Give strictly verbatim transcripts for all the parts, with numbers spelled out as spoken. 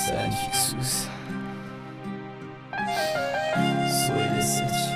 San Jesus. Soy desecho.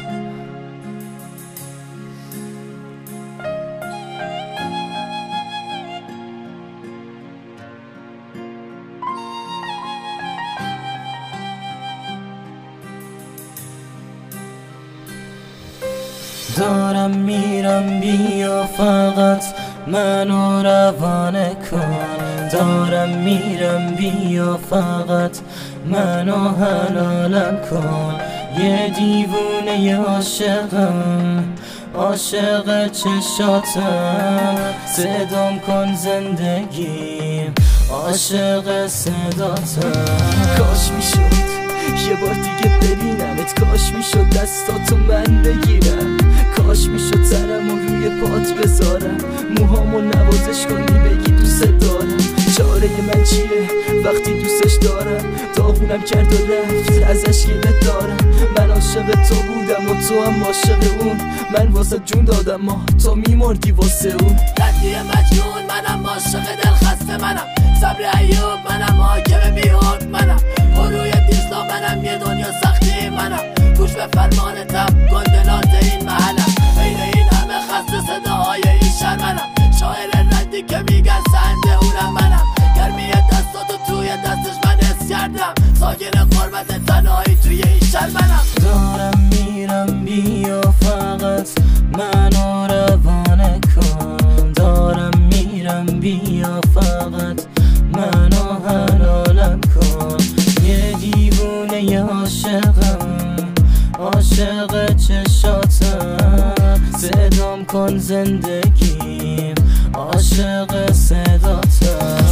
دارم میرم بیا فقط منو روانه کن. دارم میرم بیا فقط منو حلالم کن. یه دیوونه عاشقم، عاشق چشاتم. صدام کن زندگیم، عاشق صداتم. کاش میشد یه بار دیگه ببینمت، کاش میشد دستاتو من بگیرم، کاش میشد سرمو روی پات بذارم، موهامو نوازش کنی بگی دوست دارم. چاره من چیه وقتی دوستش دارم؟ داغونم کرد و رفت ازش گله دارم. من عاشق تو بودم و تو هم عاشق اون. من واسه جون دادم ما تو میمردی واسه اون. قدیه مجنون منم، عاشق دل خسته منم، صبر ایوب منم، حاکم بیهود منم، روی دیسلا منم، یه دنیا سختی منم، گوش به فرمانتم گندلات این محلم. این این همه خسته صداهای این شهر منم، شاعر ردی که میگن سنده اونم منم. گرمی دستاتو توی دستش من حس کردم، ساکن قربت تنهایی توی این شهر منم. دارم میرم بیا فقط منو روانه کن. دارم میرم بیا فقط منو حلالم کن. یه دیوونه عاشقم، عاشق چشاتم. صدام کن زندگیم، عاشق صداتم.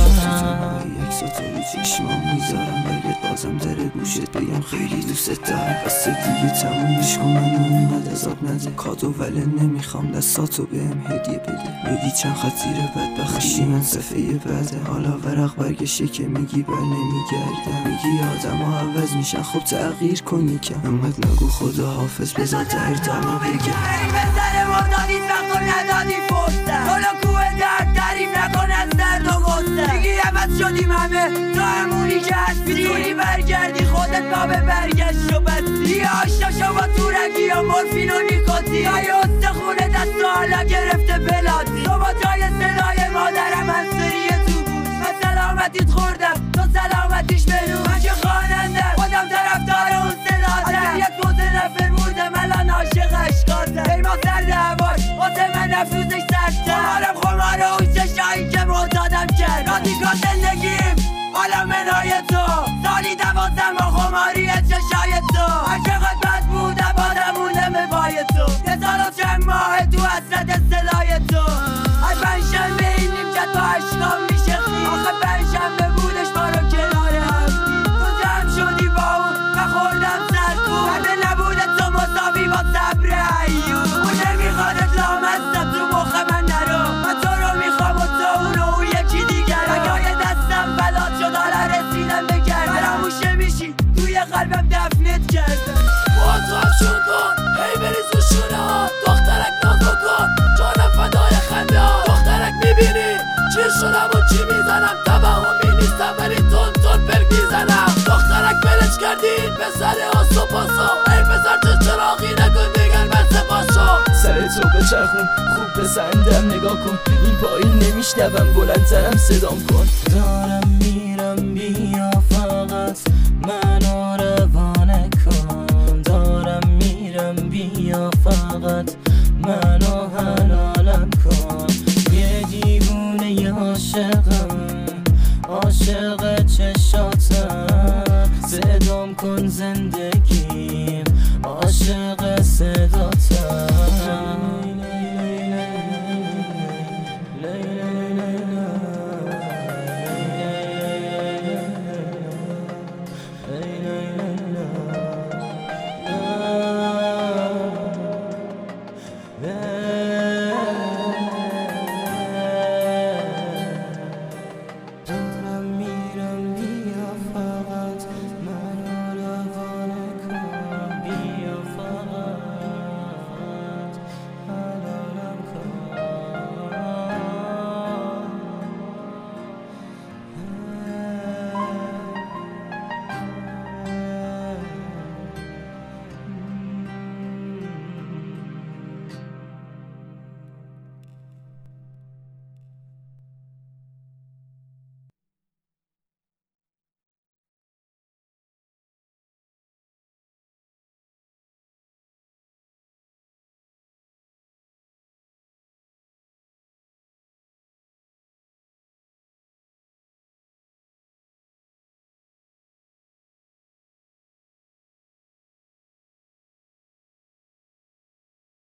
یکساتو رو چشمام میذارم، برگرد بازم در گوشت بگم خیلی دوست دارم. بس دیگه تمومش کنم و اونقدر عذاب نده. کادو ولی نمیخوام دستاتو بهم هدیه بده. میگی چند خط زیر بدبختی من صفحه بعده. حالا ورق برگشه که میگی بر نمیگردم. میگی آدم ها عوض میشن، خب تغییر کن یکم. انقدر نگو خدا حافظ بذار دردمو بگم. بزنه مردادی سخت و ندادی فرصت، حالا کوه درد تعریف نکن از درد و غصه. دیگه عوض شدیم همه تا همونی که هستی. میتونی برگردی خودت با به برگشت و بستی. یه آشنا شما تورگی یا مورفین و نیکوتین. های استخونه دست و حالا گرفته بلاتی. تو با جای صدای مادرم همسری تو بود. من سلامتیت خوردم تو سلامتیش بنو. من که خواننده خودم طرفدار اون صداته. از یک روز نفر بودم الان عاشق اشکاته. ای ما سرد هواش واسه من افروزش سرده. خمارم خمار اون چشایی که معتادم کرد. رادیکال زندگیم حالا منای تو. سالی دوازم با خماری چشای تو. هر چقدر بد بودم آدم موندم پای تو. یه سال و چند ماه تو حسرت صدای تو. هر پنجشنبه این نیمکت با عشقام میشه خیل. آخه پنجشنبه بودش ما رو کنار هم دید. تو جمع شدی با اون و خوردم سرکون. درده نبوده تو مساوی با صبر ایوب. اون نمیخوادت لامستم تو مخ من نرو. من تو رو میخوام و تو اونو اون یکی دیگر. رگای دستم بلاد شد حالا رسیدم به گردم. فراموشه میشی توی قلبم دفنت کردم. با تو هم شون کن هی بریز و شونه ها. دخترک نازو کن جانم فدای خنده ها. دخترک میبینی چی شدم و چی میزنم. توهمی نیستم ولی تون تون پرک میزنم. دخترک بلش کردین به سر آس و پاسا. ای پسر چه چراغی نکن دیگر من سپاسا. سر تو بچرخون خوب به سندم نگاه کن. این پایین نمیشنوم بلندترم صدام کن. دارم می